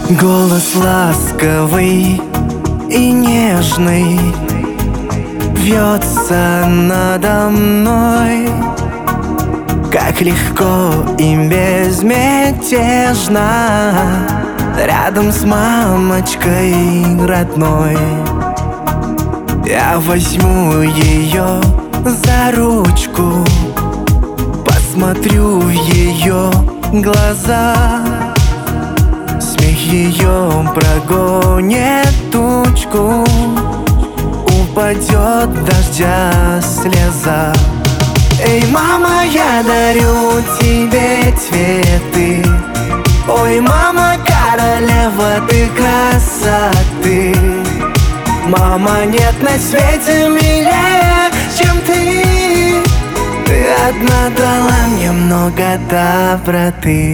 Голос ласковый и нежный вьется надо мной, как легко и безмятежно рядом с мамочкой родной. Я возьму ее за ручку, посмотрю в ее глаза. Смех ее прогонит тучку, упадет дождя слеза. Эй, мама, я дарю тебе цветы. Ой, мама, королева ты красоты. Мама, нет на свете милее, чем ты. Ты одна дала мне много доброты.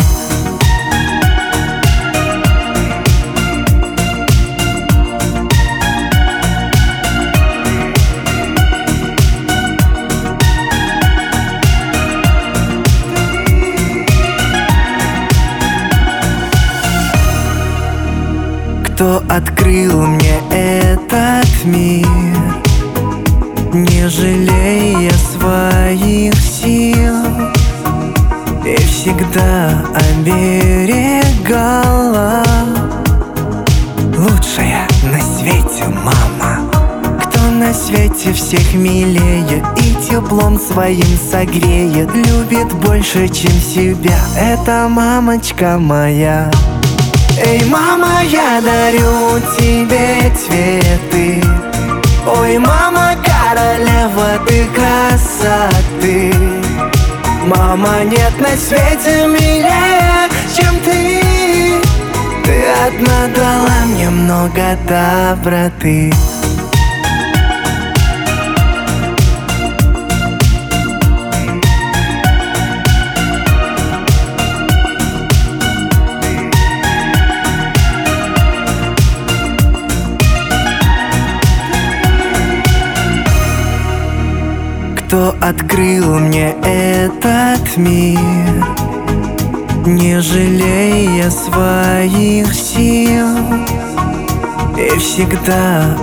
Кто открыл мне этот мир, не жалея своих сил, и всегда оберегала. Лучшая на свете мама, кто на свете всех милее и теплом своим согреет, любит больше, чем себя. Это мамочка моя. Эй, мама, я дарю тебе цветы. Ой, мама, королева ты красоты. Мама, нет на свете милее, чем ты. Ты одна дала мне много доброты. Кто открыл мне этот мир, не жалея своих сил, и всегда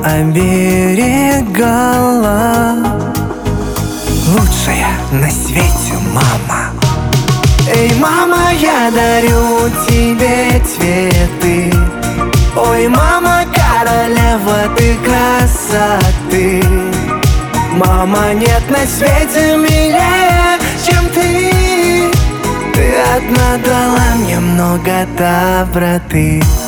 оберегала. Лучшая на свете мама. Эй, мама, я дарю тебе цветы. Ой, мама, королева ты красоты. Мама, нет на свете милее, чем ты. Ты одна дала мне много доброты.